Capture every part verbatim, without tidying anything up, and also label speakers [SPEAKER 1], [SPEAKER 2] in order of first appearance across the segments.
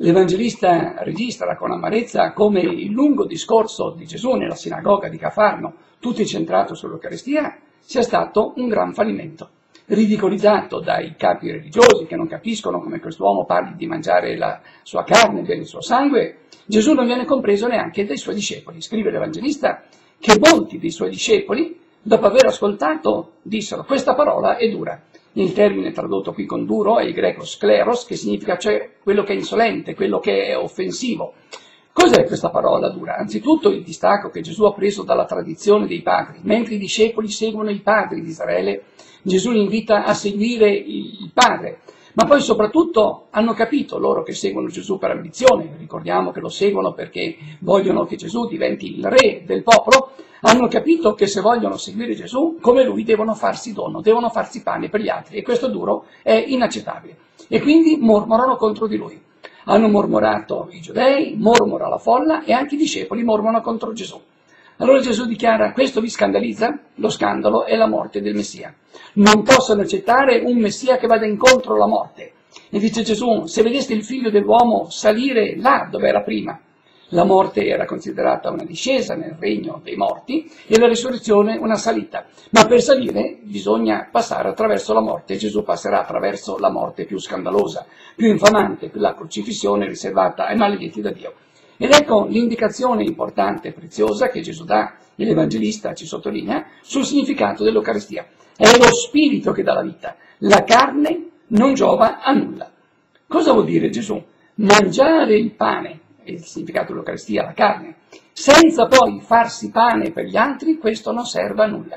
[SPEAKER 1] L'Evangelista registra con amarezza come il lungo discorso di Gesù nella sinagoga di Cafarno, tutto incentrato sull'Eucaristia, sia stato un gran fallimento. Ridicolizzato dai capi religiosi che non capiscono come quest'uomo parli di mangiare la sua carne e bere il suo sangue, Gesù non viene compreso neanche dai suoi discepoli. Scrive l'Evangelista che molti dei suoi discepoli, dopo aver ascoltato, dissero: questa parola è dura. Il termine tradotto qui con duro è il greco skleros, che significa cioè quello che è insolente, quello che è offensivo. Cos'è questa parola dura? Anzitutto il distacco che Gesù ha preso dalla tradizione dei padri. Mentre i discepoli seguono i padri di Israele, Gesù li invita a seguire il Padre. Ma poi soprattutto hanno capito, loro che seguono Gesù per ambizione, ricordiamo che lo seguono perché vogliono che Gesù diventi il re del popolo, hanno capito che se vogliono seguire Gesù, come lui, devono farsi dono, devono farsi pane per gli altri, e questo duro è inaccettabile. E quindi mormorano contro di lui. Hanno mormorato i giudei, mormora la folla, e anche i discepoli mormorano contro Gesù. Allora Gesù dichiara: questo vi scandalizza? Lo scandalo è la morte del Messia. Non possono accettare un Messia che vada incontro alla morte. E dice Gesù: se vedeste il figlio dell'uomo salire là dove era prima. La morte era considerata una discesa nel regno dei morti e la risurrezione una salita. Ma per salire bisogna passare attraverso la morte, e Gesù passerà attraverso la morte più scandalosa, più infamante, la crocifissione riservata ai maledetti da Dio. Ed ecco l'indicazione importante e preziosa che Gesù dà, e l'Evangelista ci sottolinea, sul significato dell'Eucaristia. È lo spirito che dà la vita, la carne non giova a nulla. Cosa vuol dire Gesù? Mangiare il pane, è il significato dell'Eucaristia, la carne, senza poi farsi pane per gli altri, questo non serve a nulla.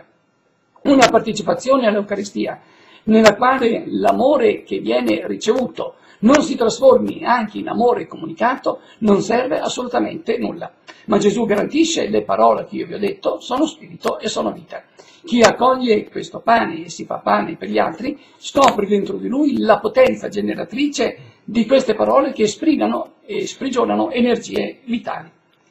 [SPEAKER 1] Una partecipazione all'Eucaristia, nella quale l'amore che viene ricevuto non si trasformi anche in amore comunicato, non serve assolutamente nulla. Ma Gesù garantisce: le parole che io vi ho detto sono spirito e sono vita. Chi accoglie questo pane e si fa pane per gli altri, scopre dentro di lui la potenza generatrice di queste parole che esprimono e sprigionano energie vitali.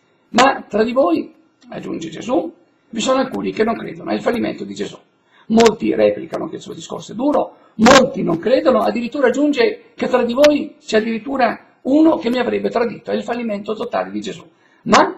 [SPEAKER 1] Ma tra di voi, aggiunge Gesù, vi sono alcuni che non credono, è il fallimento di Gesù. Molti replicano che il suo discorso è duro, molti non credono, addirittura aggiunge che tra di voi c'è addirittura uno che mi avrebbe tradito, è il fallimento totale di Gesù. Ma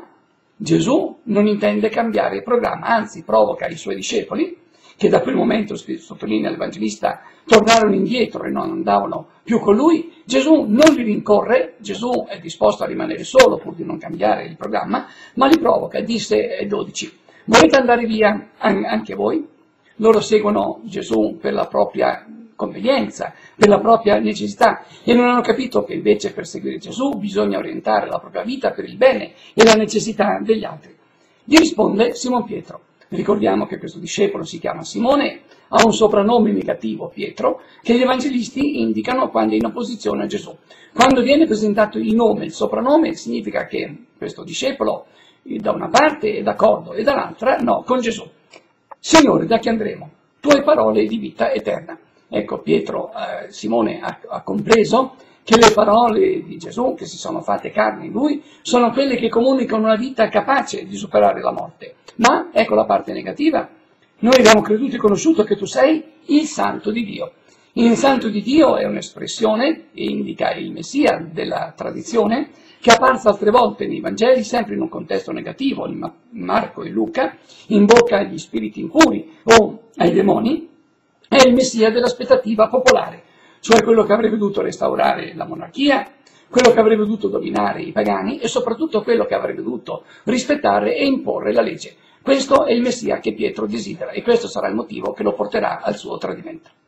[SPEAKER 1] Gesù non intende cambiare il programma, anzi provoca i suoi discepoli, che da quel momento, sottolinea l'Evangelista, tornarono indietro e non andavano più con lui. Gesù non li rincorre, Gesù è disposto a rimanere solo pur di non cambiare il programma, ma li provoca. Disse ai dodici: volete andare via anche voi? Loro seguono Gesù per la propria convenienza, per la propria necessità, e non hanno capito che invece per seguire Gesù bisogna orientare la propria vita per il bene e la necessità degli altri. Gli risponde Simon Pietro. Ricordiamo che questo discepolo si chiama Simone, ha un soprannome negativo, Pietro, che gli evangelisti indicano quando è in opposizione a Gesù. Quando viene presentato il nome, il soprannome, significa che questo discepolo da una parte è d'accordo e dall'altra no, con Gesù. Signore, da chi andremo? Tu hai parole di vita eterna. Ecco, Pietro, eh, Simone ha, ha compreso che le parole di Gesù, che si sono fatte carne in lui, sono quelle che comunicano una vita capace di superare la morte. Ma, ecco la parte negativa, noi abbiamo creduto e conosciuto che tu sei il Santo di Dio. Il Santo di Dio è un'espressione, e indica il Messia della tradizione, che è apparsa altre volte nei Vangeli, sempre in un contesto negativo, in Marco e Luca, invoca gli spiriti impuri o ai demoni. È il Messia dell'aspettativa popolare, cioè quello che avrebbe dovuto restaurare la monarchia, quello che avrebbe dovuto dominare i pagani e soprattutto quello che avrebbe dovuto rispettare e imporre la legge. Questo è il Messia che Pietro desidera, e questo sarà il motivo che lo porterà al suo tradimento.